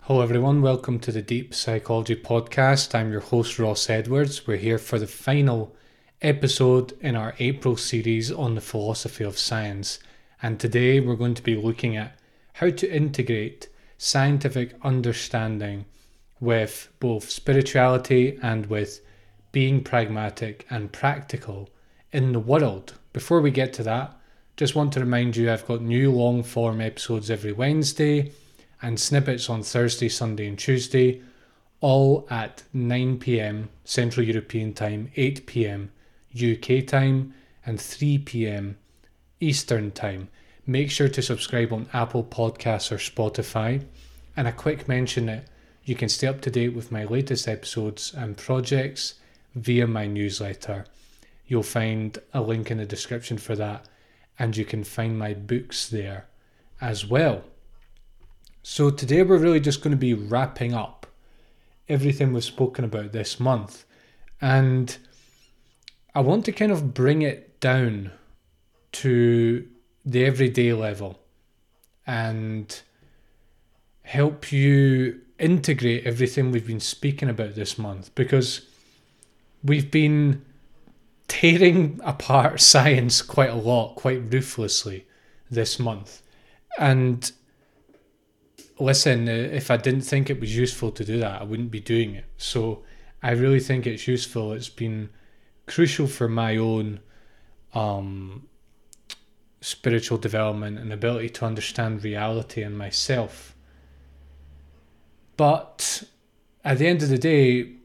Hello, everyone. Welcome to the Deep Psychology Podcast. I'm your host, Ross Edwards. We're here for the final episode in our April series on the philosophy of science. And today we're going to be looking at how to integrate scientific understanding with both spirituality and with being pragmatic and practical in the world. Before we get to that, just want to remind you I've got new long form episodes every Wednesday and snippets on Thursday, Sunday and Tuesday, all at 9 p.m. Central European Time, 8 p.m. UK time, and 3 p.m. Eastern Time. Make sure to subscribe on Apple Podcasts or Spotify. And a quick mention that you can stay up to date with my latest episodes and projects via my newsletter. You'll find a link in the description for that, and you can find my books there as well. So today we're really just going to be wrapping up everything we've spoken about this month. And I want to kind of bring it down to the everyday level and help you integrate everything we've been speaking about this month, because we've been tearing apart science quite a lot, quite ruthlessly this month. And listen, if I didn't think it was useful to do that, I wouldn't be doing it. So I really think it's useful. It's been crucial for my own spiritual development and ability to understand reality and myself. But at the end of the day,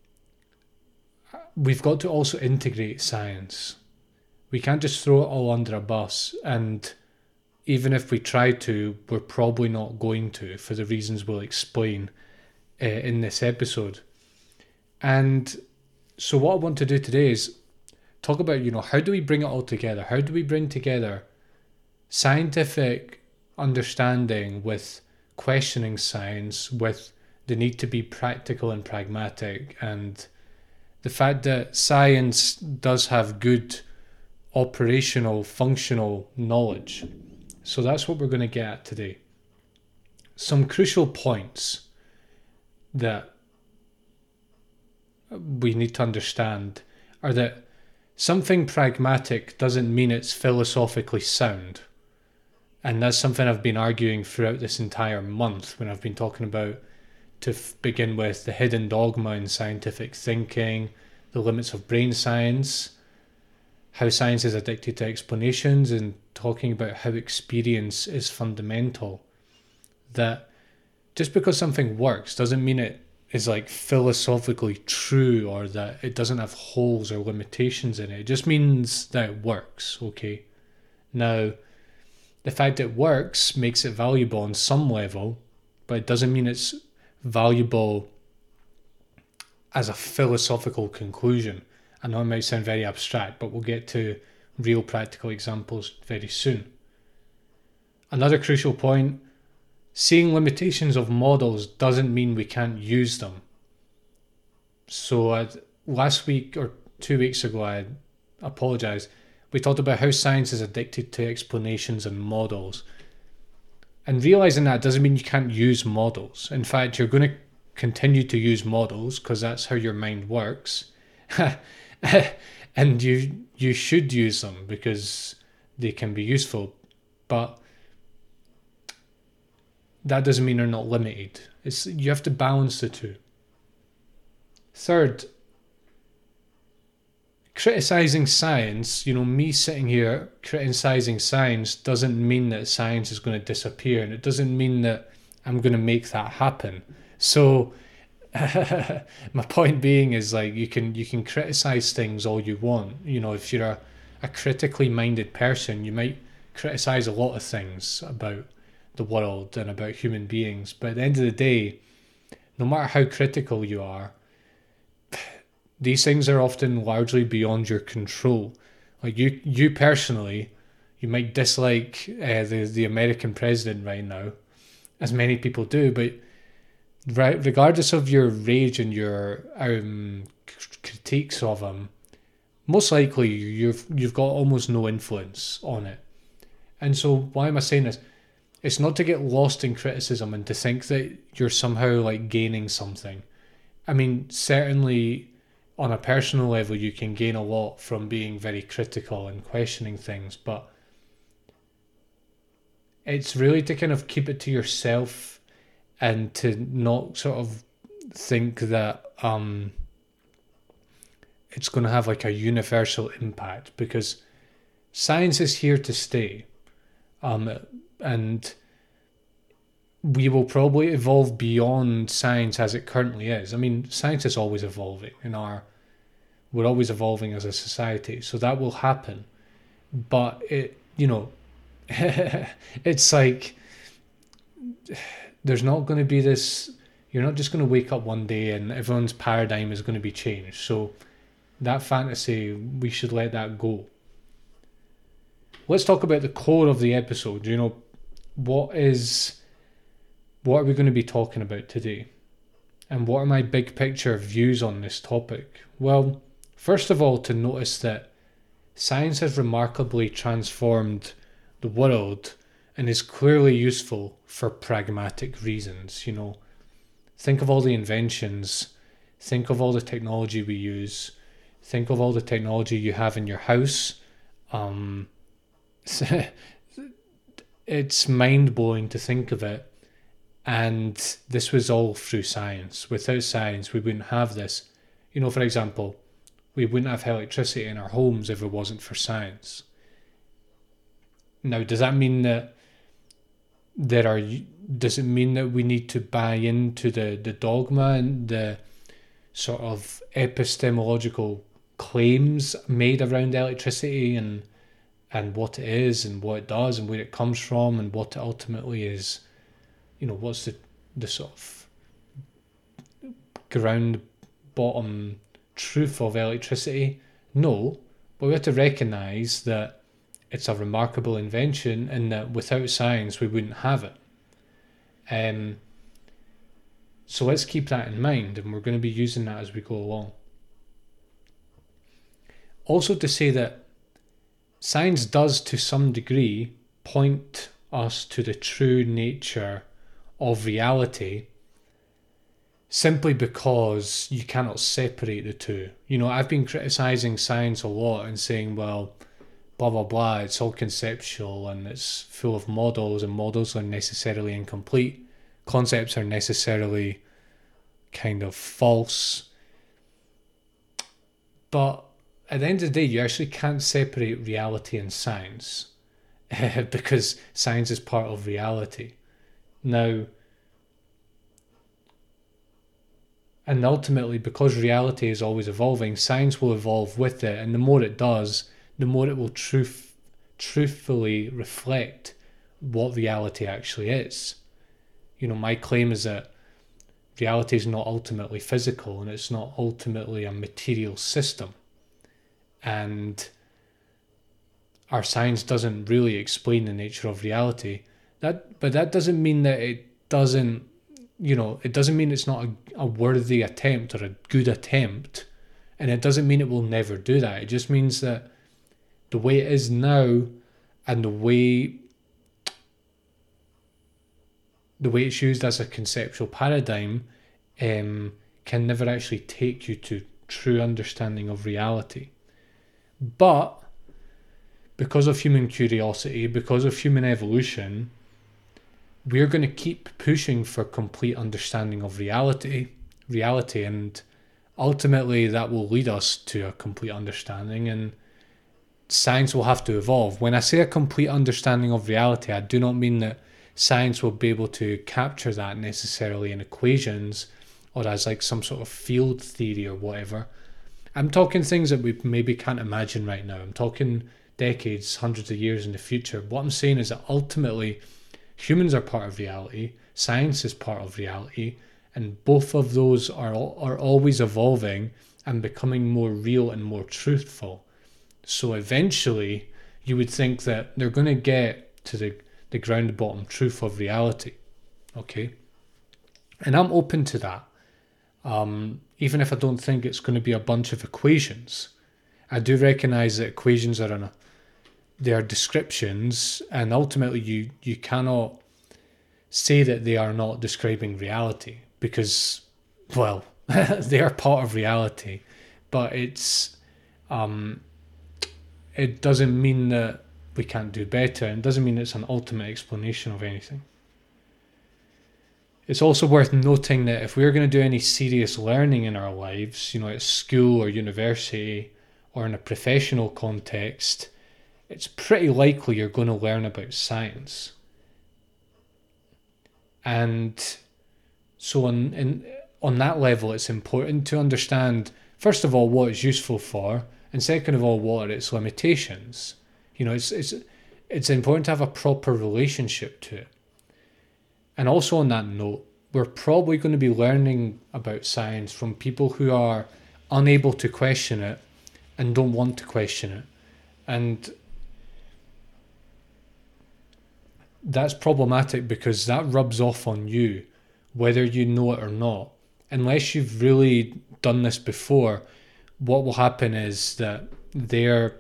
we've got to also integrate science. We can't just throw it all under a bus, and even if we try to, we're probably not going to, for the reasons we'll explain in this episode. And so what I want to do today is talk about, how do we bring it all together? How do we bring together scientific understanding with questioning science, with the need to be practical and pragmatic, and the fact that science does have good operational, functional knowledge. So that's what we're going to get at today. Some crucial points that we need to understand are that something pragmatic doesn't mean it's philosophically sound. And that's something I've been arguing throughout this entire month when I've been talking about, to begin with, the hidden dogma in scientific thinking, the limits of brain science, how science is addicted to explanations, and talking about how experience is fundamental. That just because something works doesn't mean it is like philosophically true, or that it doesn't have holes or limitations in it. It just means that it works, okay? Now, the fact it works makes it valuable on some level, but it doesn't mean it's valuable as a philosophical conclusion. I know it might sound very abstract, but we'll get to real practical examples very soon. Another crucial point, seeing limitations of models doesn't mean we can't use them. So last week or 2 weeks ago, I apologise, we talked about how science is addicted to explanations and models. And realising that doesn't mean you can't use models. In fact, you're going to continue to use models because that's how your mind works. And you should use them because they can be useful, but that doesn't mean they're not limited. You have to balance the two. Third, criticizing science, me sitting here criticizing science doesn't mean that science is going to disappear, and it doesn't mean that I'm going to make that happen. So my point being is, like, you can criticize things all you want. If you're a critically minded person, you might criticize a lot of things about the world and about human beings, but at the end of the day, no matter how critical you are, these things are often largely beyond your control. Like you personally, you might dislike the American president right now, as many people do, but regardless of your rage and your critiques of him, most likely you've got almost no influence on it. And so why am I saying this? it's not to get lost in criticism and to think that you're somehow like gaining something. I mean, certainly on a personal level, you can gain a lot from being very critical and questioning things, but it's really to kind of keep it to yourself and to not sort of think that it's going to have like a universal impact, because science is here to stay, and we will probably evolve beyond science as it currently is. I mean, science is always evolving we're always evolving as a society, so that will happen. But it's like there's not going to be this. You're not just going to wake up one day and everyone's paradigm is going to be changed. So that fantasy, we should let that go. Let's talk about the core of the episode. What are we going to be talking about today? And what are my big picture views on this topic? Well, first of all, to notice that science has remarkably transformed the world and is clearly useful for pragmatic reasons. Think of all the inventions, think of all the technology we use, think of all the technology you have in your house. It's mind-blowing to think of it. And this was all through science. Without science, we wouldn't have this. For example, we wouldn't have electricity in our homes if it wasn't for science. Now, does that mean that does it mean that we need to buy into the dogma and the sort of epistemological claims made around electricity and what it is and what it does and where it comes from and what it ultimately is? What's the sort of ground bottom truth of electricity? No, but we have to recognise that it's a remarkable invention and that without science we wouldn't have it. So let's keep that in mind, and we're going to be using that as we go along. Also to say that science does to some degree point us to the true nature of reality, simply because you cannot separate the two. I've been criticising science a lot and saying, well, blah, blah, blah, it's all conceptual and it's full of models, and models are necessarily incomplete. Concepts are necessarily kind of false. But at the end of the day, you actually can't separate reality and science because science is part of reality. Now, and ultimately, because reality is always evolving, science will evolve with it, and the more it does, the more it will truthfully reflect what reality actually is. My claim is that reality is not ultimately physical and it's not ultimately a material system. And our science doesn't really explain the nature of reality. But that doesn't mean that it doesn't, it doesn't mean it's not a worthy attempt or a good attempt. And it doesn't mean it will never do that. It just means that the way it is now and the way it's used as a conceptual paradigm can never actually take you to true understanding of reality. But because of human curiosity, because of human evolution, we're going to keep pushing for complete understanding of reality, and ultimately that will lead us to a complete understanding, and science will have to evolve. When I say a complete understanding of reality, I do not mean that science will be able to capture that necessarily in equations or as like some sort of field theory or whatever. I'm talking things that we maybe can't imagine right now. I'm talking decades, hundreds of years in the future. What I'm saying is that ultimately humans are part of reality, science is part of reality, and both of those are always evolving and becoming more real and more truthful. So eventually you would think that they're going to get to the ground bottom truth of reality. Okay? And I'm open to that. Even if I don't think it's going to be a bunch of equations. I do recognize that equations they are descriptions, and ultimately you cannot say that they are not describing reality because, well, they are part of reality, but it doesn't mean that we can't do better, and it doesn't mean it's an ultimate explanation of anything. It's also worth noting that if we're going to do any serious learning in our lives, at school or university or in a professional context, it's pretty likely you're going to learn about science. And so on that level, it's important to understand, first of all, what it's useful for, and second of all, what are its limitations. It's important to have a proper relationship to it. And also on that note, we're probably going to be learning about science from people who are unable to question it and don't want to question it. And that's problematic because that rubs off on you, whether you know it or not. Unless you've really done this before, what will happen is that their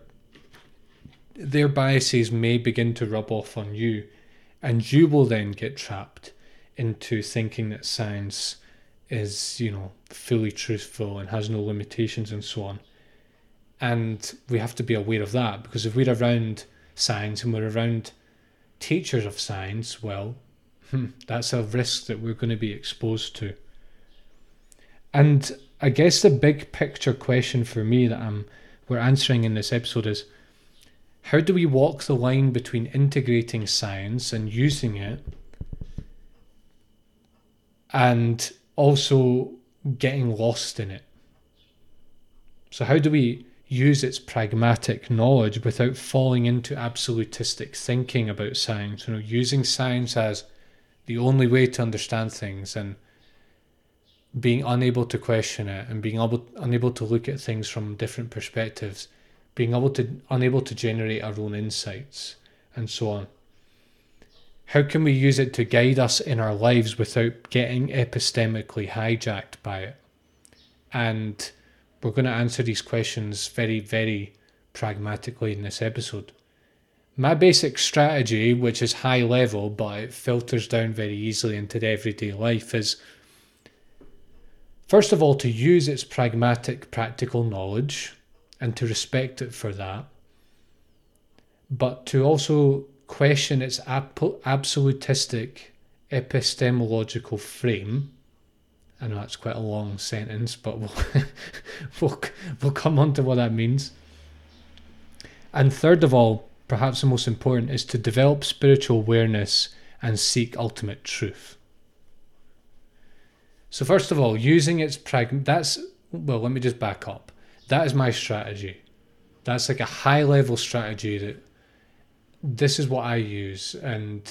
biases may begin to rub off on you, and you will then get trapped into thinking that science is, fully truthful and has no limitations and so on. And we have to be aware of that, because if we're around science and we're around teachers of science, well, that's a risk that we're going to be exposed to. And I guess the big picture question for me that we're answering in this episode is, how do we walk the line between integrating science and using it and also getting lost in it? So how do we use its pragmatic knowledge without falling into absolutistic thinking about science? Using science as the only way to understand things and being unable to question it and being unable to look at things from different perspectives, being unable to generate our own insights, and so on. How can we use it to guide us in our lives without getting epistemically hijacked by it? And we're going to answer these questions very, very pragmatically in this episode. My basic strategy, which is high level, but it filters down very easily into the everyday life, is first of all to use its pragmatic, practical knowledge and to respect it for that, but to also question its absolutistic epistemological frame. I know that's quite a long sentence, but we'll come on to what that means. And third of all, perhaps the most important, is to develop spiritual awareness and seek ultimate truth. So first of all, using its let me just back up. That is my strategy. That's like a high level strategy that this is what I use, and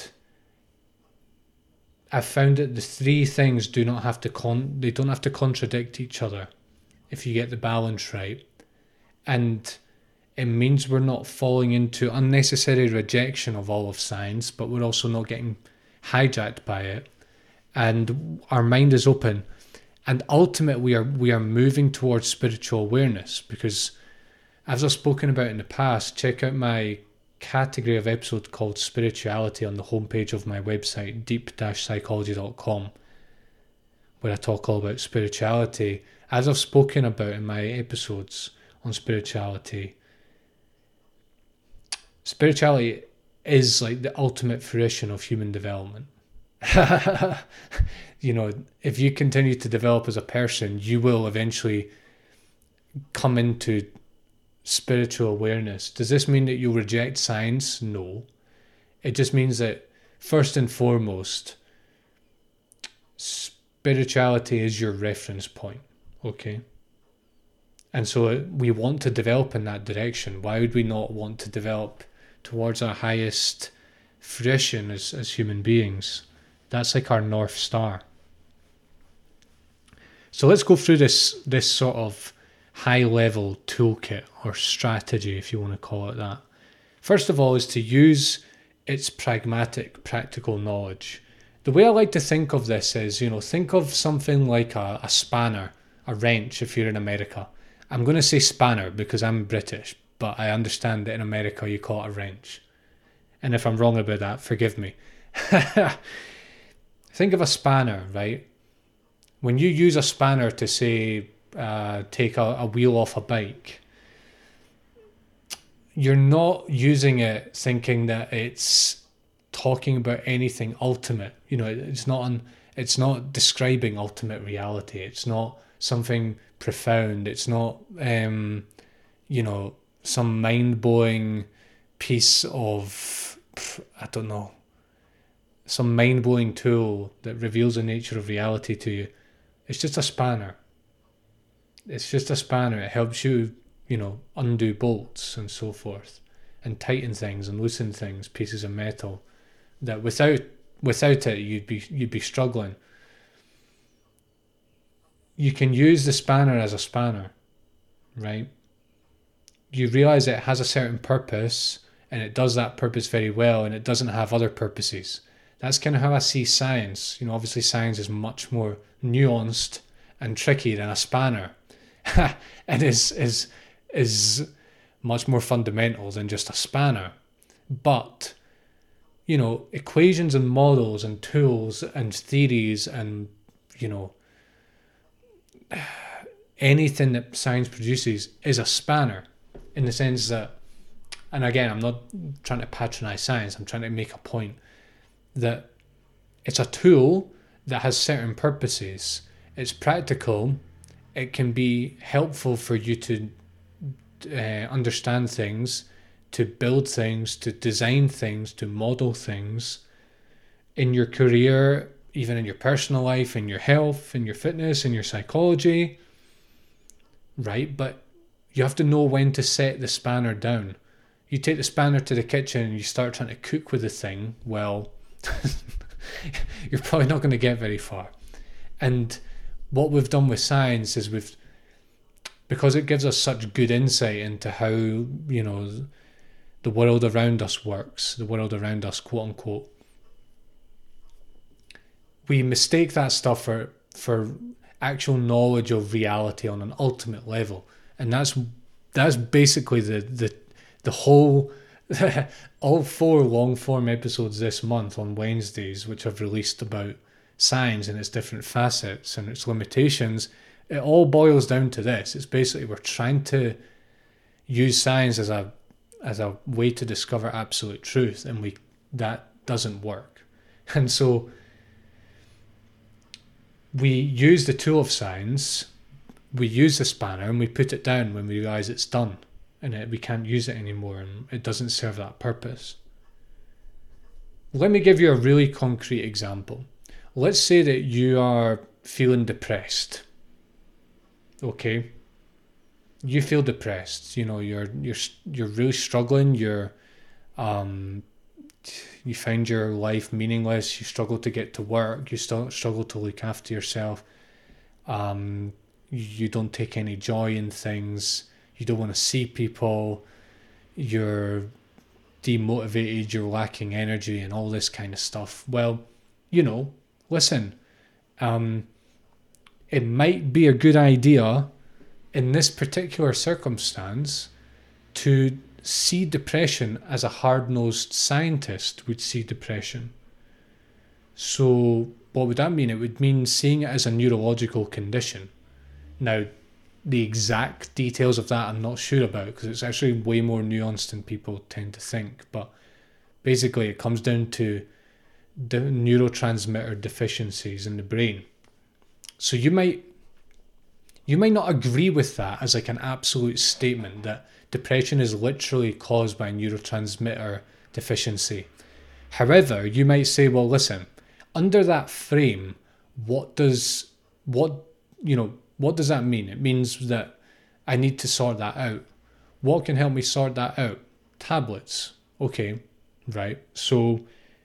I've found that the three things do not have to contradict each other if you get the balance right. And it means we're not falling into unnecessary rejection of all of science, but we're also not getting hijacked by it. And our mind is open. And ultimately, we are moving towards spiritual awareness, because as I've spoken about in the past, check out my category of episode called Spirituality on the homepage of my website, deep-psychology.com, where I talk all about spirituality. As I've spoken about in my episodes on spirituality is like the ultimate fruition of human development. If you continue to develop as a person, you will eventually come into spiritual awareness. Does this mean that you'll reject science? No. It just means that first and foremost, spirituality is your reference point, okay? And so we want to develop in that direction. Why would we not want to develop towards our highest fruition as human beings? That's like our North Star. So let's go through this sort of high-level toolkit or strategy, if you want to call it that. First of all is to use its pragmatic, practical knowledge. The way I like to think of this is, think of something like a spanner, a wrench if you're in America. I'm going to say spanner because I'm British, but I understand that in America you call it a wrench. And if I'm wrong about that, forgive me. think of a spanner, right? When you use a spanner to say, take a wheel off a bike, you're not using it thinking that it's talking about anything ultimate. You know, it's not describing ultimate reality. It's not something profound. It's not, some mind-blowing piece of, I don't know, some mind-blowing tool that reveals the nature of reality to you. It's just a spanner. It's just a spanner. It helps you, undo bolts and so forth, and tighten things and loosen things, pieces of metal that without it you'd be struggling. You can use the spanner as a spanner, right? You realize it has a certain purpose and it does that purpose very well, and it doesn't have other purposes. That's kind of how I see science. Obviously science is much more nuanced and tricky than a spanner. And is much more fundamental than just a spanner. But, equations and models and tools and theories and, anything that science produces is a spanner, in the sense that, and again, I'm not trying to patronize science, I'm trying to make a point that it's a tool that has certain purposes. It's practical. It can be helpful for you to understand things, to build things, to design things, to model things in your career, even in your personal life, in your health, in your fitness, in your psychology, right? But you have to know when to set the spanner down. You take the spanner to the kitchen and you start trying to cook with the thing, well, you're probably not going to get very far. And what we've done with science is because it gives us such good insight into how, the world around us works, the world around us, quote unquote, we mistake that stuff for actual knowledge of reality on an ultimate level. And that's basically the whole all 4 long form episodes this month on Wednesdays, which I've released about science and its different facets and its limitations. It all boils down to this. It's basically we're trying to use science as a way to discover absolute truth, and that doesn't work. And so we use the tool of science, we use the spanner, and we put it down when we realize it's done and we can't use it anymore and it doesn't serve that purpose. Let me give you a really concrete example. Let's say that you are feeling depressed. Okay, you feel depressed. You're really struggling. You find your life meaningless. You struggle to get to work. You struggle to look after yourself. You don't take any joy in things. You don't want to see people. You're demotivated. You're lacking energy and all this kind of stuff. Well, listen. It might be a good idea in this particular circumstance to see depression as a hard-nosed scientist would see depression. So what would that mean? It would mean seeing it as a neurological condition. Now, the exact details of that I'm not sure about, because it's actually way more nuanced than people tend to think. But basically it comes down to the neurotransmitter deficiencies in the brain. So you might not agree with that as like an absolute statement that depression is literally caused by neurotransmitter deficiency. However, you might say, well, listen, under that frame, what does that mean? It means that I need to sort that out. What can help me sort that out? Tablets. Okay, right. So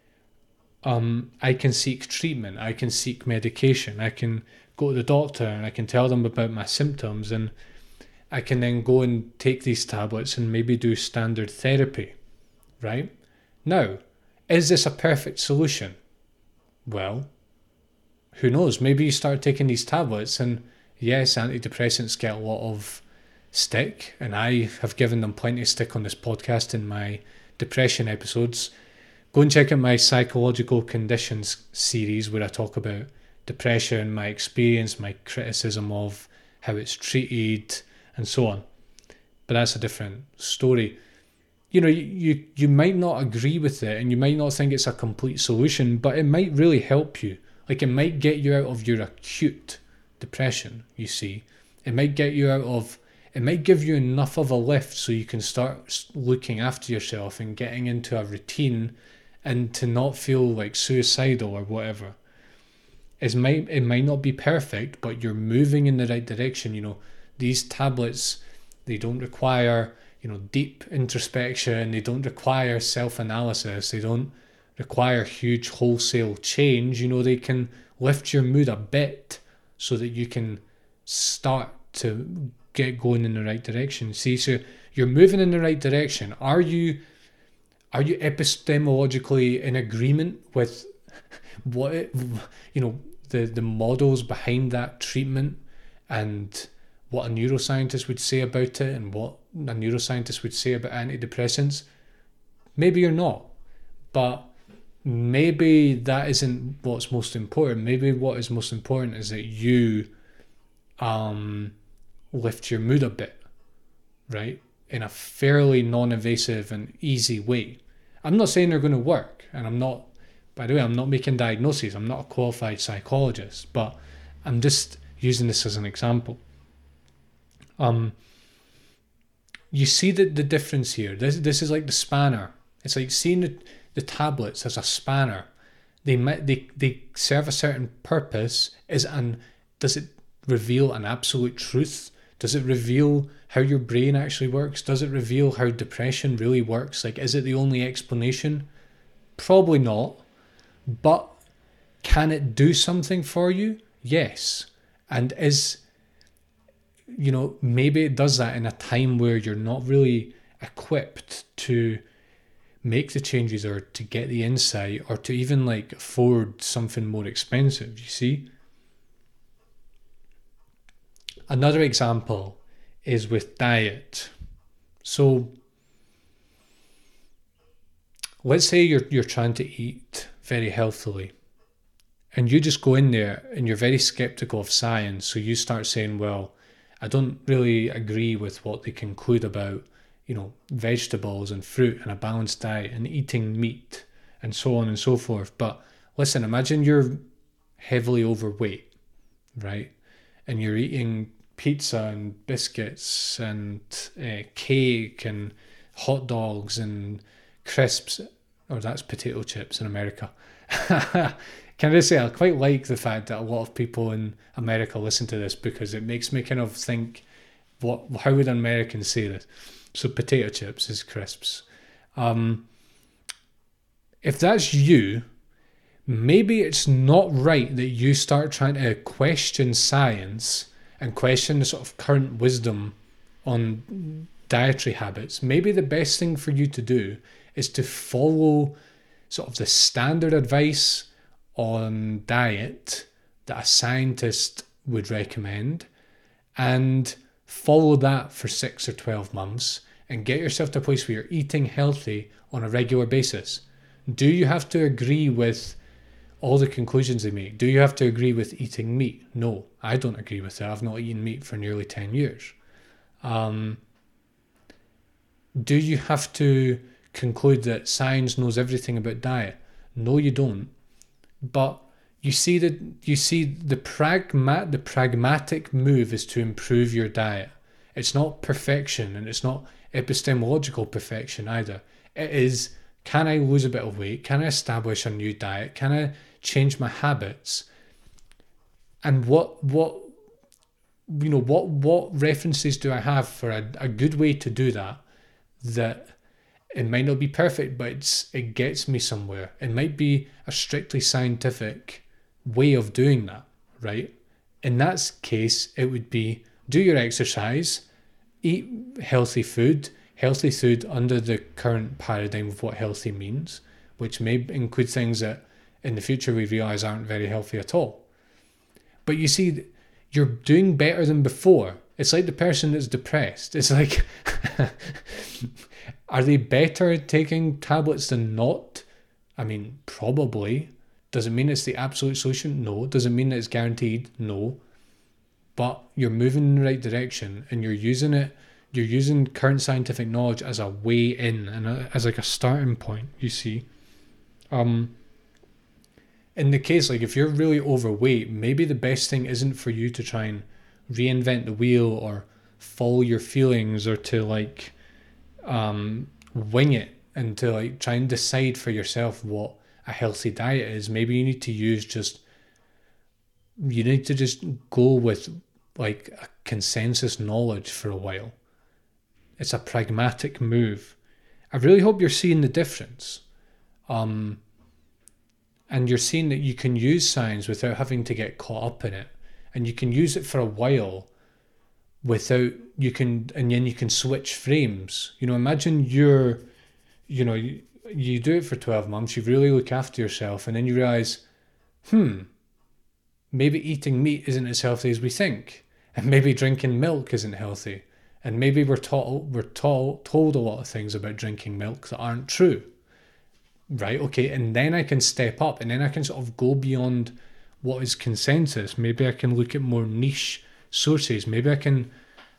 I can seek treatment. I can seek medication. I can go to the doctor and I can tell them about my symptoms, and I can then go and take these tablets and maybe do standard therapy, right? Now, is this a perfect solution? Well, who knows? Maybe you start taking these tablets and yes, antidepressants get a lot of stick, and I have given them plenty of stick on this podcast in my depression episodes. Go and check out my psychological conditions series where I talk about depression, my experience, my criticism of how it's treated, and so on. But that's a different story. You know, you might not agree with it and you might not think it's a complete solution, but it might really help you. Like, it might get you out of your acute depression, you see. It might give you enough of a lift so you can start looking after yourself and getting into a routine and to not feel like suicidal or whatever. It might not be perfect, but you're moving in the right direction. You know, these tablets, they don't require, you know, deep introspection. They don't require self-analysis. They don't require huge wholesale change. You know, they can lift your mood a bit so that you can start to get going in the right direction. See, so you're moving in the right direction. Are you epistemologically in agreement with what the models behind that treatment and what a neuroscientist would say about it and what a neuroscientist would say about antidepressants? Maybe you're not, but maybe that isn't what's most important. Maybe what is most important is that you lift your mood a bit, right? In a fairly non-invasive and easy way. I'm not saying they're going to work, and I'm not making diagnoses. I'm not a qualified psychologist, but I'm just using this as an example. You see the difference here. This is like the spanner. It's like seeing the tablets as a spanner. They serve a certain purpose. Does it reveal an absolute truth? Does it reveal how your brain actually works? Does it reveal how depression really works? Like, is it the only explanation? Probably not. But can it do something for you? Yes. And maybe it does that in a time where you're not really equipped to make the changes or to get the insight or to even like afford something more expensive, you see? Another example is with diet. So let's say you're trying to eat very healthily and you just go in there and you're very skeptical of science. So you start saying, well, I don't really agree with what they conclude about, vegetables and fruit and a balanced diet and eating meat and so on and so forth. But listen, imagine you're heavily overweight, right? And you're eating pizza and biscuits and cake and hot dogs and crisps, or that's potato chips in America. Can I say I quite like the fact that a lot of people in America listen to this because it makes me kind of think, how would Americans say this? So potato chips is crisps. If that's you, maybe it's not right that you start trying to question science and question the sort of current wisdom on dietary habits. Maybe the best thing for you to do is to follow sort of the standard advice on diet that a scientist would recommend and follow that for 6 or 12 months and get yourself to a place where you're eating healthy on a regular basis. Do you have to agree with all the conclusions they make? Do you have to agree with eating meat? No, I don't agree with that. I've not eaten meat for nearly 10 years. Do you have to conclude that science knows everything about diet? No, you don't. But you see the pragmatic move is to improve your diet. It's not perfection, and it's not epistemological perfection either. It is, can I lose a bit of weight? Can I establish a new diet? Can I change my habits? And what references do I have for a good way to do that it might not be perfect, but it gets me somewhere. It might be a strictly scientific way of doing that, right? In that case, it would be do your exercise, eat healthy food under the current paradigm of what healthy means, which may include things that in the future we realize aren't very healthy at all. But you see, you're doing better than before. It's like the person that's depressed. It's like, are they better at taking tablets than not? I mean, probably. Does it mean it's the absolute solution? No. Does it mean that it's guaranteed? No. But you're moving in the right direction, and you're using current scientific knowledge as a way in, and as like a starting point, you see. In the case, like, if you're really overweight, maybe the best thing isn't for you to try and reinvent the wheel or follow your feelings, or to like wing it, and to like try and decide for yourself what a healthy diet is. Maybe you need to just go with like a consensus knowledge for a while. It's a pragmatic move. I really hope you're seeing the difference. And you're seeing that you can use science without having to get caught up in it. And you can use it for a while and then you can switch frames. Imagine you do it for 12 months, you really look after yourself, and then you realize, maybe eating meat isn't as healthy as we think. And maybe drinking milk isn't healthy. And maybe we're told a lot of things about drinking milk that aren't true. Right, okay, and then I can step up, and then I can sort of go beyond what is consensus. Maybe I can look at more niche sources. Maybe I can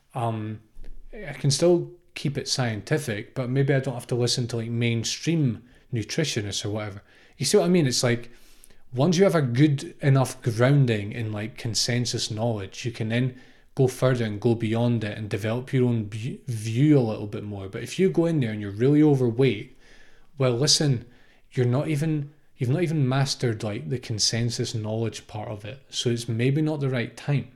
still keep it scientific, but maybe I don't have to listen to like mainstream nutritionists or whatever. You see what I mean? It's like, once you have a good enough grounding in like consensus knowledge, you can then go further and go beyond it and develop your own view a little bit more. But if you go in there and you're really overweight, well, listen, you've not even mastered like the consensus knowledge part of it. So it's maybe not the right time.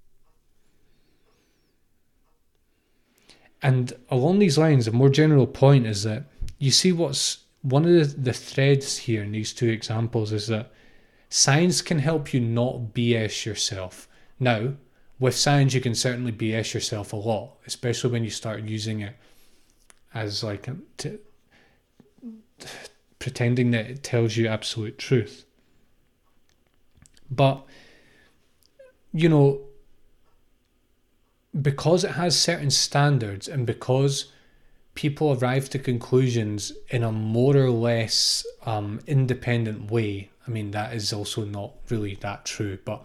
And along these lines, a more general point is that you see what's one of the threads here in these two examples is that science can help you not BS yourself. Now, with science, you can certainly BS yourself a lot, especially when you start using it as like pretending that it tells you absolute truth. But, because it has certain standards, and because people arrive to conclusions in a more or less independent way, I mean, that is also not really that true, but,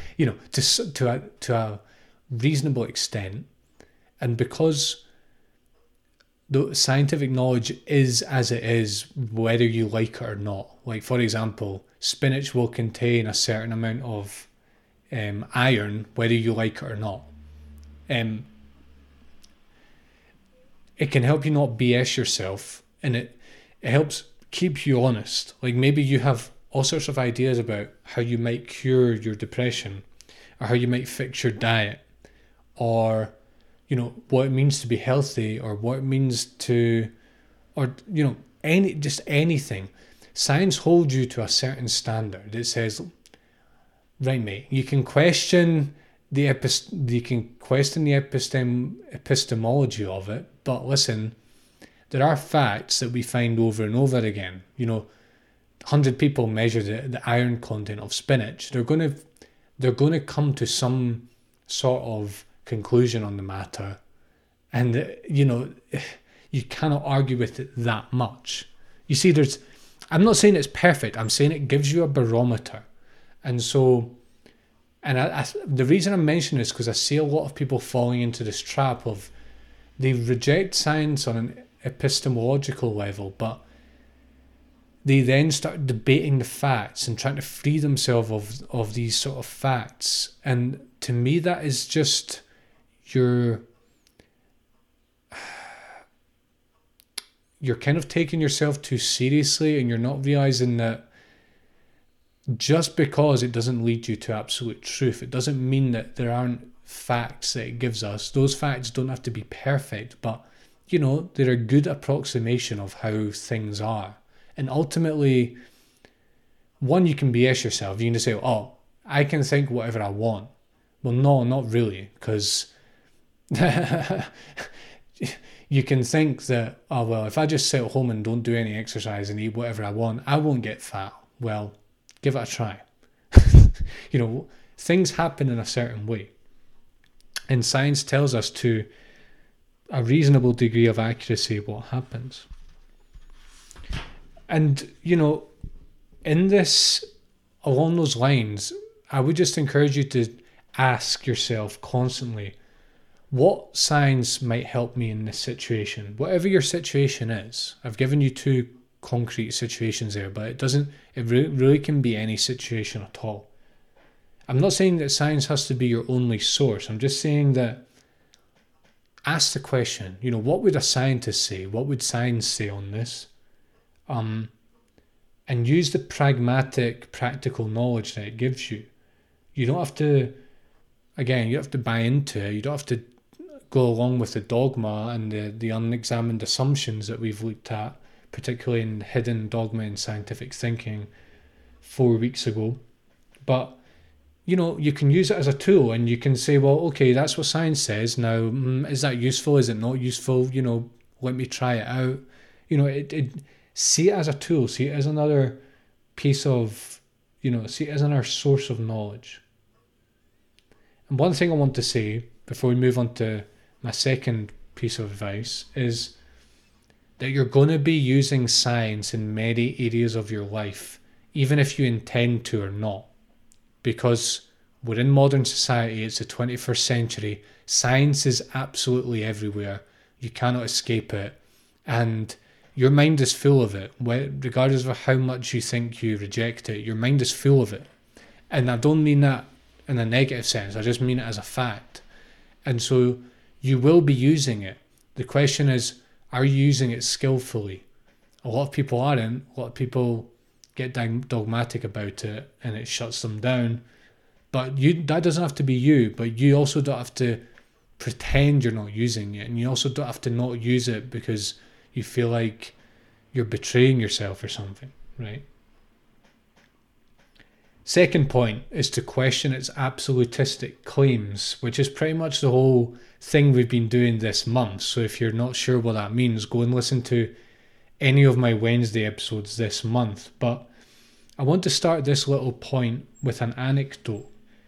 to a reasonable extent, and because the scientific knowledge is as it is, whether you like it or not. Like, for example, spinach will contain a certain amount of iron, whether you like it or not. It can help you not BS yourself, and it helps keep you honest. Like, maybe you have all sorts of ideas about how you might cure your depression, or how you might fix your diet, or what it means to be healthy, or what it means to, or anything. Science holds you to a certain standard. It says, right, mate, you can question the epistemology of it, but listen, there are facts that we find over and over again. 100 people measure the iron content of spinach. They're going to come to some sort of conclusion on the matter, and you cannot argue with it that much. You see, I'm not saying it's perfect, I'm saying it gives you a barometer. And so, the reason I'm mentioning this is because I see a lot of people falling into this trap of, they reject science on an epistemological level, but they then start debating the facts and trying to free themselves of these sort of facts. And to me, that is just you're kind of taking yourself too seriously, and you're not realizing that just because it doesn't lead you to absolute truth, it doesn't mean that there aren't facts that it gives us. Those facts don't have to be perfect, but they're a good approximation of how things are. And ultimately, one, you can BS yourself. You can just say, oh, I can think whatever I want. Well, no, not really, because you can think that, oh, well, if I just sit at home and don't do any exercise and eat whatever I want, I won't get fat. Well, give it a try. Things happen in a certain way. And science tells us to a reasonable degree of accuracy what happens. And, in this, along those lines, I would just encourage you to ask yourself constantly, what science might help me in this situation? Whatever your situation is. I've given you two concrete situations there, but it really can be any situation at all. I'm not saying that science has to be your only source. I'm just saying that ask the question, what would a scientist say? What would science say on this? And use the pragmatic, practical knowledge that it gives you. You don't have to, again, you don't have to buy into it. You don't have to go along with the dogma and the unexamined assumptions that we've looked at, particularly in Hidden Dogma in Scientific Thinking 4 weeks ago. But, you can use it as a tool, and you can say, well, okay, that's what science says. Now, is that useful? Is it not useful? Let me try it out. See it as a tool. See it as another piece of, see it as another source of knowledge. And one thing I want to say before we move on to my second piece of advice is that you're going to be using science in many areas of your life, even if you intend to or not. Because we're in modern society, it's the 21st century, science is absolutely everywhere. You cannot escape it. And your mind is full of it. Regardless of how much you think you reject it, your mind is full of it. And I don't mean that in a negative sense, I just mean it as a fact. And so you will be using it. The question is, are you using it skillfully? A lot of people aren't. A lot of people get dogmatic about it and it shuts them down. But that doesn't have to be you, but you also don't have to pretend you're not using it. And you also don't have to not use it because you feel like you're betraying yourself or something, right? Second point is to question its absolutistic claims, which is pretty much the whole thing we've been doing this month. So if you're not sure what that means, go and listen to any of my Wednesday episodes this month. But I want to start this little point with an anecdote.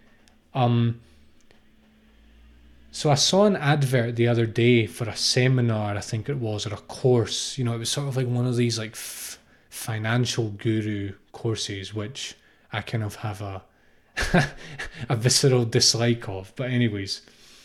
So I saw an advert the other day for a seminar, I think it was, or a course. It was sort of like one of these like financial guru courses, which I kind of have a visceral dislike of. But anyways,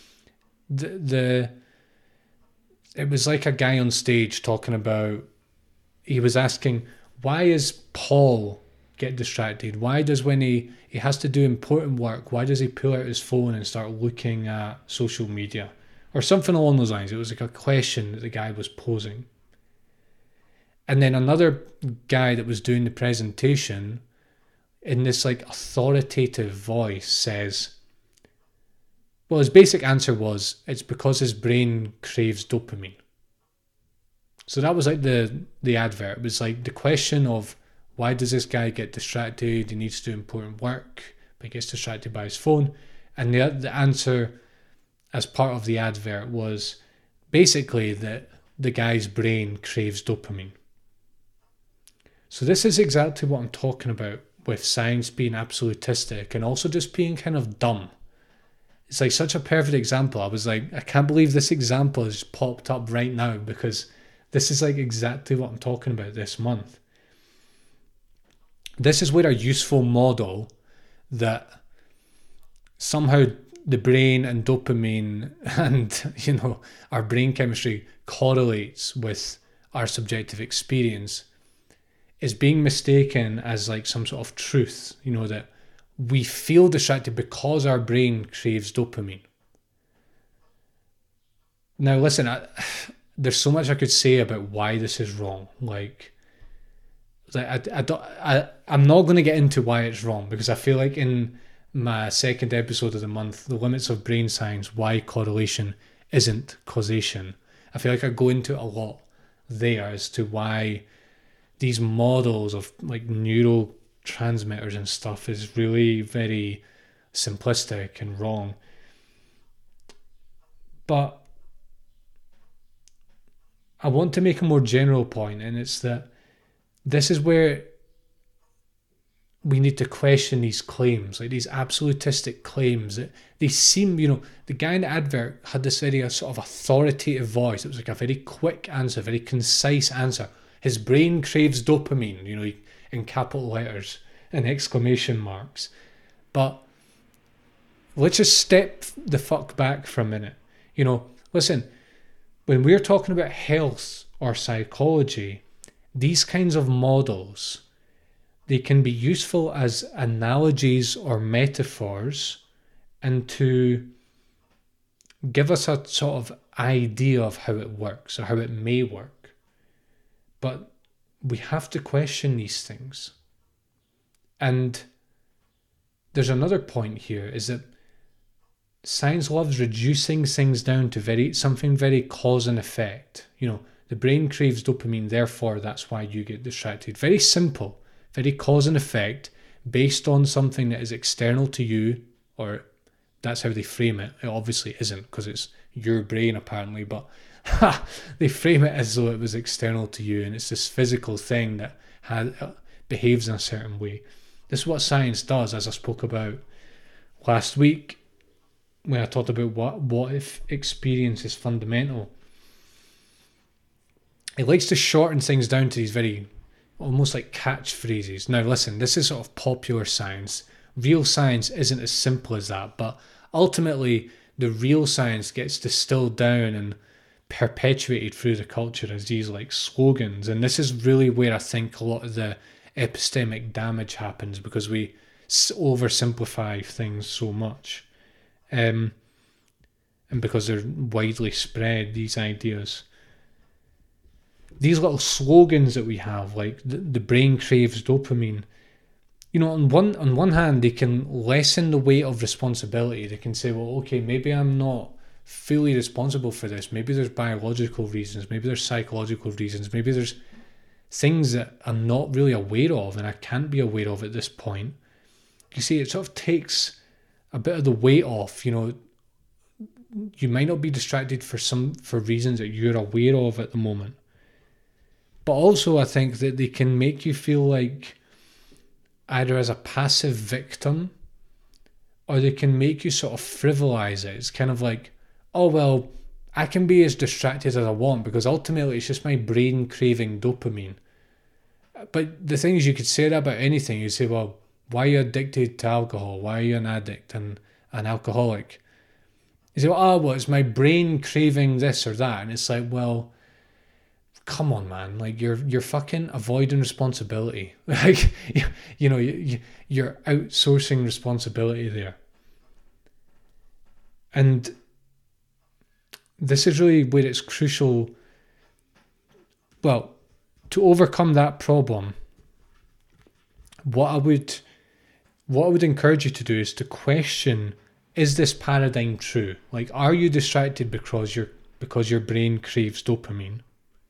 it was like a guy on stage talking about, he was asking, why is Paul get distracted? Why does, when he has to do important work, why does he pull out his phone and start looking at social media? Or something along those lines. It was like a question that the guy was posing. And then another guy that was doing the presentation, in this like authoritative voice, says, well, his basic answer was, it's because his brain craves dopamine. So that was like the advert. It was like the question of, why does this guy get distracted? He needs to do important work, but he gets distracted by his phone. And the answer as part of the advert was basically that the guy's brain craves dopamine. So this is exactly what I'm talking about with science being absolutistic and also just being kind of dumb. It's like such a perfect example. I was like, I can't believe this example has popped up right now, because this is like exactly what I'm talking about this month. This is where a useful model that somehow the brain and dopamine and, our brain chemistry correlates with our subjective experience is being mistaken as like some sort of truth, that we feel distracted because our brain craves dopamine. Now, listen, there's so much I could say about why this is wrong. I'm not going to get into why it's wrong, because I feel like in my second episode of the month, The Limits of Brain Science, Why Correlation Isn't Causation, I feel like I go into it a lot there as to why these models of like neurotransmitters and stuff is really very simplistic and wrong. But I want to make a more general point, and it's that this is where we need to question these claims, like these absolutistic claims that they seem, the guy in the advert had this very sort of authoritative voice. It was like a very quick answer, very concise answer. his brain craves dopamine, in capital letters and exclamation marks. But let's just step the fuck back for a minute. Listen, when we're talking about health or psychology, these kinds of models, they can be useful as analogies or metaphors and to give us a sort of idea of how it works or how it may work. But we have to question these things. And there's another point here, is that science loves reducing things down to something very cause and effect. The brain craves dopamine, therefore that's why you get distracted. Very simple, very cause and effect, based on something that is external to you, or that's how they frame it. It obviously isn't, because it's your brain apparently, but they frame it as though it was external to you, and it's this physical thing that behaves in a certain way. This is what science does, as I spoke about last week when I talked about what if experience is fundamental. It likes to shorten things down to these very almost like catchphrases. Now listen, this is sort of popular science. Real science isn't as simple as that, but ultimately the real science gets distilled down and perpetuated through the culture as these like slogans. And this is really where I think a lot of the epistemic damage happens, because we oversimplify things so much. And because they're widely spread, these ideas. These little slogans that we have, like the brain craves dopamine, on one hand, they can lessen the weight of responsibility. They can say, well, okay, maybe I'm not fully responsible for this. Maybe there's biological reasons. Maybe there's psychological reasons. Maybe there's things that I'm not really aware of and I can't be aware of at this point. You see, it sort of takes a bit of the weight off. You might not be distracted for reasons that you're aware of at the moment. But also I think that they can make you feel like either as a passive victim, or they can make you sort of frivolize it. It's kind of like, oh, well, I can be as distracted as I want because ultimately it's just my brain craving dopamine. But the thing is, you could say that about anything. You say, well, why are you addicted to alcohol? Why are you an addict and an alcoholic? You say, well, it's my brain craving this or that. And it's like, well, come on, man. Like, you're fucking avoiding responsibility. Like, you're outsourcing responsibility there. And this is really where it's crucial. Well, to overcome that problem, what I would encourage you to do is to question, is this paradigm true? Like, are you distracted because your brain craves dopamine?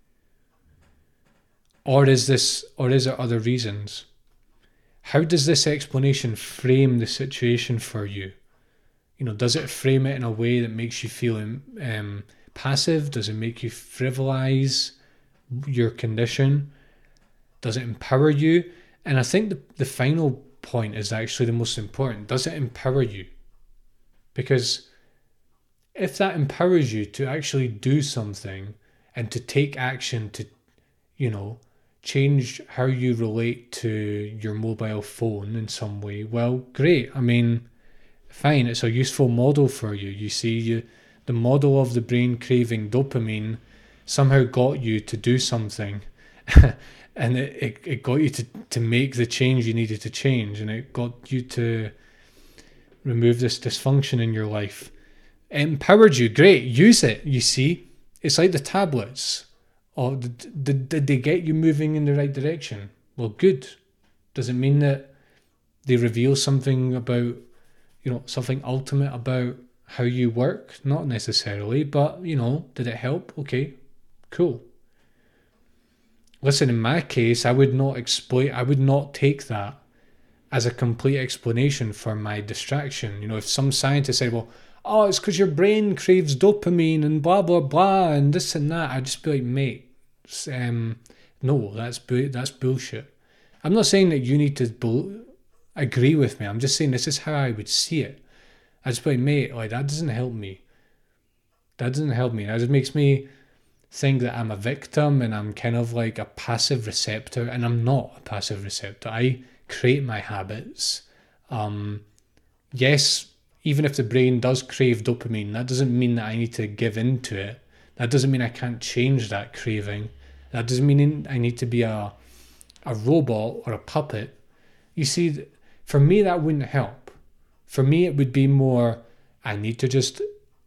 Or is there other reasons? How does this explanation frame the situation for you? Does it frame it in a way that makes you feel passive? Does it make you frivolize your condition? Does it empower you? And I think the final point is actually the most important. Does it empower you? Because if that empowers you to actually do something and to take action to, change how you relate to your mobile phone in some way, well, great. I mean, fine, it's a useful model for you. You see, the model of the brain craving dopamine somehow got you to do something. And it got you to make the change you needed to change, and it got you to remove this dysfunction in your life. It empowered you. Great, use it. You see, it's like the tablets. Oh, did they get you moving in the right direction? Well, good. Does it mean that they reveal something about, something ultimate about how you work? Not necessarily, but, did it help? Okay, cool. Listen, in my case, I would not take that as a complete explanation for my distraction. If some scientist said, well, oh, it's because your brain craves dopamine and blah, blah, blah, and this and that, I'd just be like, mate, no, that's bullshit. I'm not saying that you need to agree with me. I'm just saying this is how I would see it. I'd just be like, mate, like, that doesn't help me. That just makes me think that I'm a victim and I'm kind of like a passive receptor, and I'm not a passive receptor. I create my habits. Yes, even if the brain does crave dopamine, that doesn't mean that I need to give in to it. That doesn't mean I can't change that craving. That doesn't mean I need to be a robot or a puppet. You see, for me, that wouldn't help. For me, it would be more, I need to just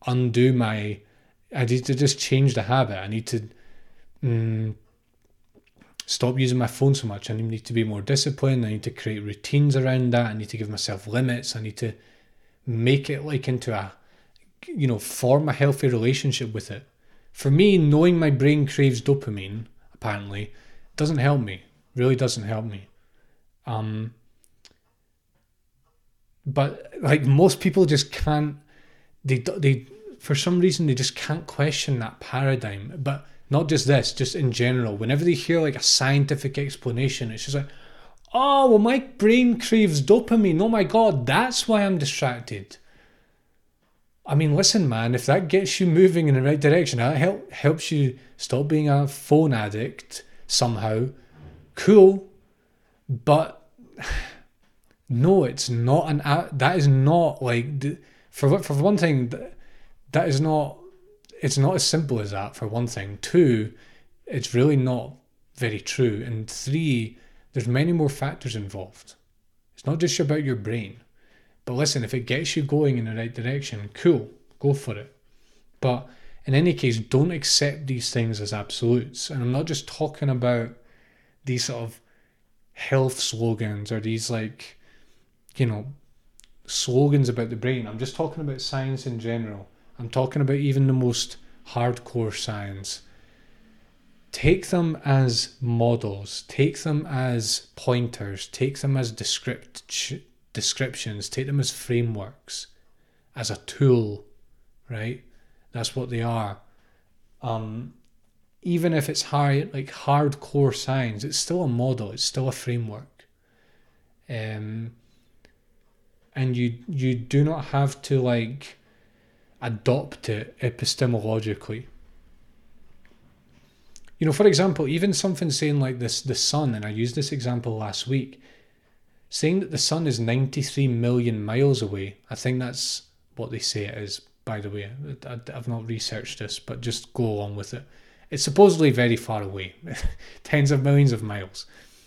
I need to just change the habit. I need to stop using my phone so much. I need to be more disciplined. I need to create routines around that. I need to give myself limits. I need to make it like into form a healthy relationship with it. For me, knowing my brain craves dopamine, apparently, doesn't help me. Really doesn't help me. But like most people just can't, they for some reason they just can't question that paradigm. But not just this, just in general. Whenever they hear like a scientific explanation, it's just like, oh, well, my brain craves dopamine. Oh my God, that's why I'm distracted. I mean, listen, man, if that gets you moving in the right direction, that helps you stop being a phone addict somehow, cool. But no, it's not that is not like, for one thing, that is not, it's not as simple as that, for one thing. Two, it's really not very true. And three, there's many more factors involved. It's not just about your brain. But listen, if it gets you going in the right direction, cool, go for it. But in any case, don't accept these things as absolutes. And I'm not just talking about these sort of health slogans or these slogans about the brain. I'm just talking about science in general. I'm talking about even the most hardcore science. Take them as models, take them as pointers, take them as descriptions, take them as frameworks, as a tool, right? That's what they are. Even if it's hardcore science, it's still a model, it's still a framework. And you do not have to adopt it epistemologically. For example, even something saying like this, the sun, and I used this example last week, saying that the sun is 93 million miles away. I think that's what they say it is, by the way. I've not researched this, but just go along with it. It's supposedly very far away, tens of millions of miles.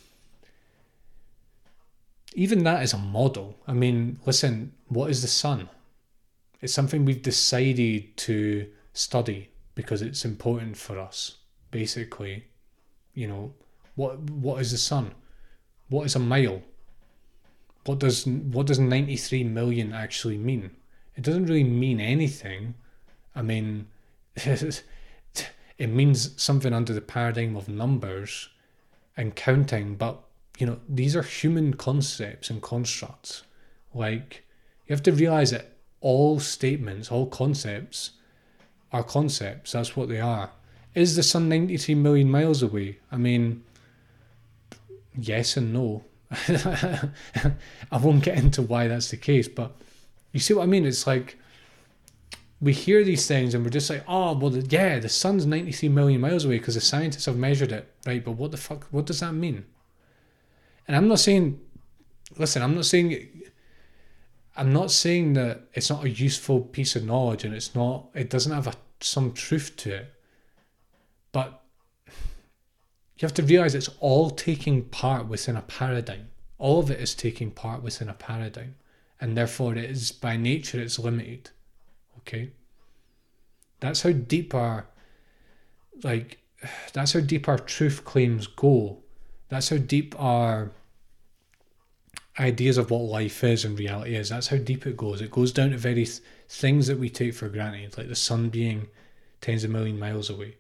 Even that is a model. I mean, listen, what is the sun? It's something we've decided to study because it's important for us. Basically, what is the sun? What is a mile? What does 93 million actually mean? It doesn't really mean anything. I mean, it means something under the paradigm of numbers and counting, but these are human concepts and constructs. You have to realize that all statements, all concepts are concepts. That's what they are. Is the sun 93 million miles away? I mean, yes and no. I won't get into why that's the case, but you see what I mean? It's like we hear these things and we're just like, oh, well, the sun's 93 million miles away because the scientists have measured it, right? But what the fuck, what does that mean? And I'm not saying that it's not a useful piece of knowledge and it doesn't have some truth to it. But you have to realize it's all taking part within a paradigm. All of it is taking part within a paradigm. And therefore it is, by nature, it's limited. Okay? That's how deep our truth claims go. That's how deep our ideas of what life is and reality is. That's how deep it goes. It goes down to very things that we take for granted, like the sun being tens of million miles away.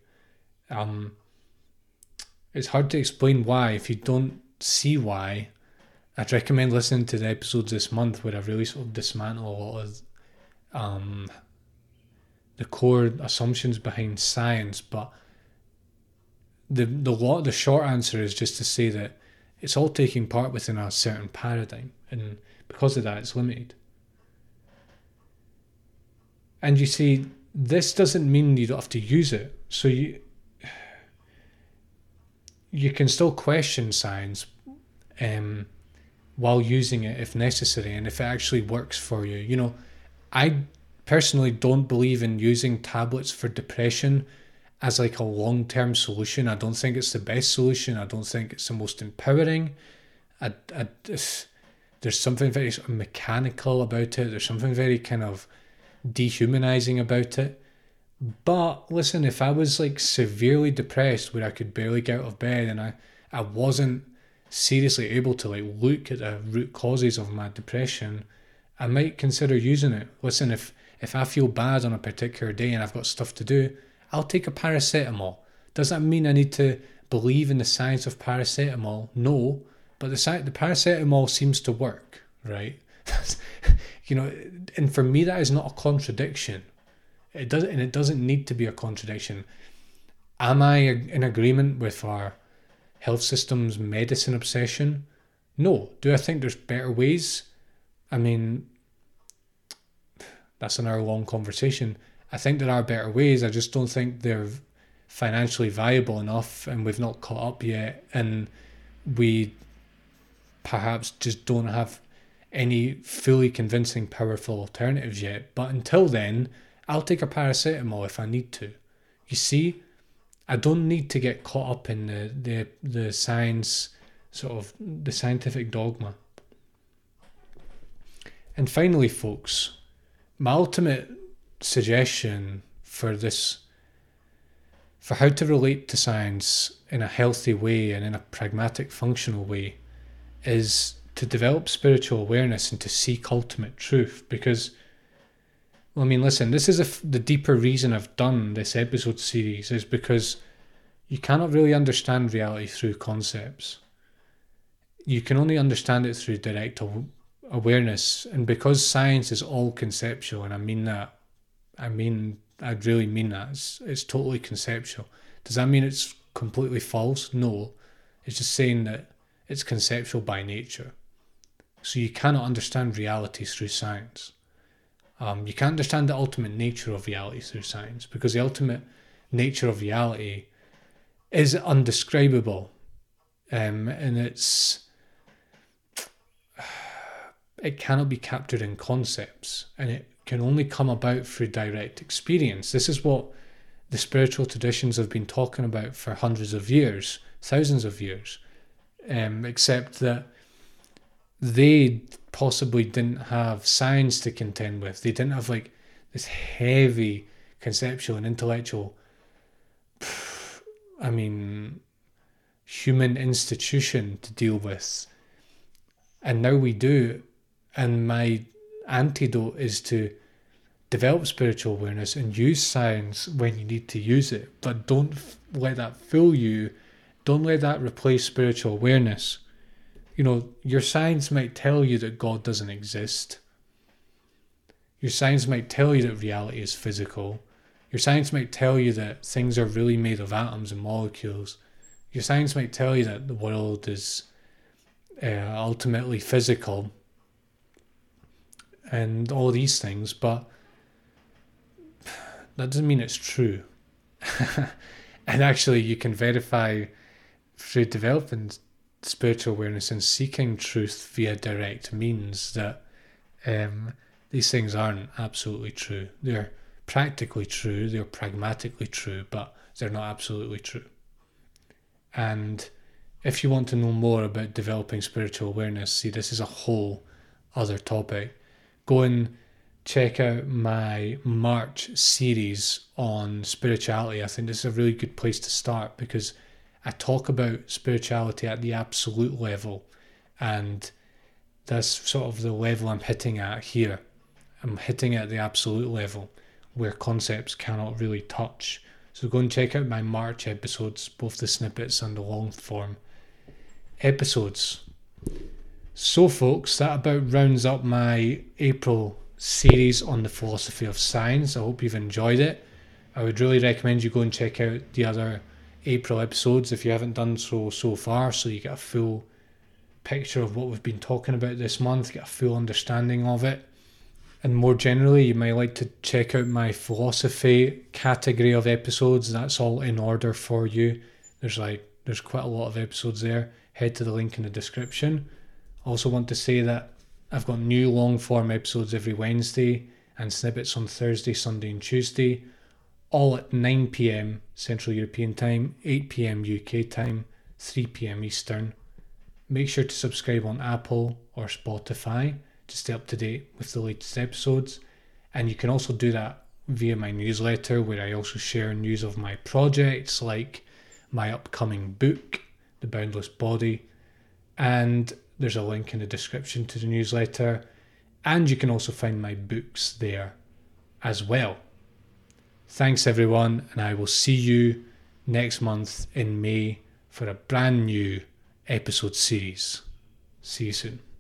It's hard to explain why. If you don't see why, I'd recommend listening to the episodes this month where I really sort of dismantle a lot of the core assumptions behind science. But the short answer is just to say that it's all taking part within a certain paradigm, and because of that, it's limited. And you see, this doesn't mean you don't have to use it. So you can still question science while using it if necessary and if it actually works for you. You know, I personally don't believe in using tablets for depression as like a long-term solution. I don't think it's the best solution. I don't think it's the most empowering. There's something very mechanical about it. There's something very kind of dehumanizing about it. But listen, if I was like severely depressed where I could barely get out of bed and I wasn't seriously able to like look at the root causes of my depression, I might consider using it. Listen, if I feel bad on a particular day and I've got stuff to do, I'll take a paracetamol. Does that mean I need to believe in the science of paracetamol? No, but the paracetamol seems to work, right? You know, and for me that is not a contradiction. It doesn't need to be a contradiction. Am I in agreement with our health system's medicine obsession? No. Do I think there's better ways? I mean, that's an hour-long conversation. I think there are better ways. I just don't think they're financially viable enough, and we've not caught up yet, and we perhaps just don't have any fully convincing, powerful alternatives yet. But until then, I'll take a paracetamol if I need to. You see, I don't need to get caught up in the science, sort of the scientific dogma. And finally, folks, my ultimate suggestion for how to relate to science in a healthy way and in a pragmatic, functional way is to develop spiritual awareness and to seek ultimate truth. Because, well, I mean, listen, this is the deeper reason I've done this episode series is because you cannot really understand reality through concepts. You can only understand it through direct awareness. And because science is all conceptual, and I really mean that. It's totally conceptual. Does that mean it's completely false? No. It's just saying that it's conceptual by nature. So you cannot understand reality through science. You can't understand the ultimate nature of reality through science, because the ultimate nature of reality is undescribable. And it cannot be captured in concepts, and it can only come about through direct experience. This is what the spiritual traditions have been talking about for hundreds of years, thousands of years, except that they possibly didn't have science to contend with. They didn't have like this heavy conceptual and intellectual, human institution to deal with. And now we do. And my antidote is to develop spiritual awareness and use science when you need to use it. But don't let that fool you. Don't let that replace spiritual awareness. You know, your science might tell you that God doesn't exist. Your science might tell you that reality is physical. Your science might tell you that things are really made of atoms and molecules. Your science might tell you that the world is ultimately physical and all these things, but that doesn't mean it's true. And actually, you can verify through developing spiritual awareness and seeking truth via direct means that these things aren't absolutely true. They're practically true, they're pragmatically true, but they're not absolutely true. And if you want to know more about developing spiritual awareness, see, this is a whole other topic. Go and check out my March series on spirituality. I think this is a really good place to start because I talk about spirituality at the absolute level, and that's sort of the level I'm hitting at here. I'm hitting at the absolute level where concepts cannot really touch. So go and check out my March episodes, both the snippets and the long form episodes. So folks, that about rounds up my April series on the philosophy of science. I hope you've enjoyed it. I would really recommend you go and check out the other April episodes if you haven't done so far, so you get a full picture of what we've been talking about this month, get a full understanding of it. And more generally, you might like to check out my philosophy category of episodes. That's all in order for you. There's like There's quite a lot of episodes there. Head to the link in the description. I also want to say that I've got new long form episodes every Wednesday and snippets on Thursday, Sunday and Tuesday, all at 9 PM Central European Time, 8 PM UK time, 3 PM Eastern. Make sure to subscribe on Apple or Spotify to stay up to date with the latest episodes. And you can also do that via my newsletter, where I also share news of my projects like my upcoming book, The Boundless Body. And there's a link in the description to the newsletter. And you can also find my books there as well. Thanks everyone, and I will see you next month in May for a brand new episode series. See you soon.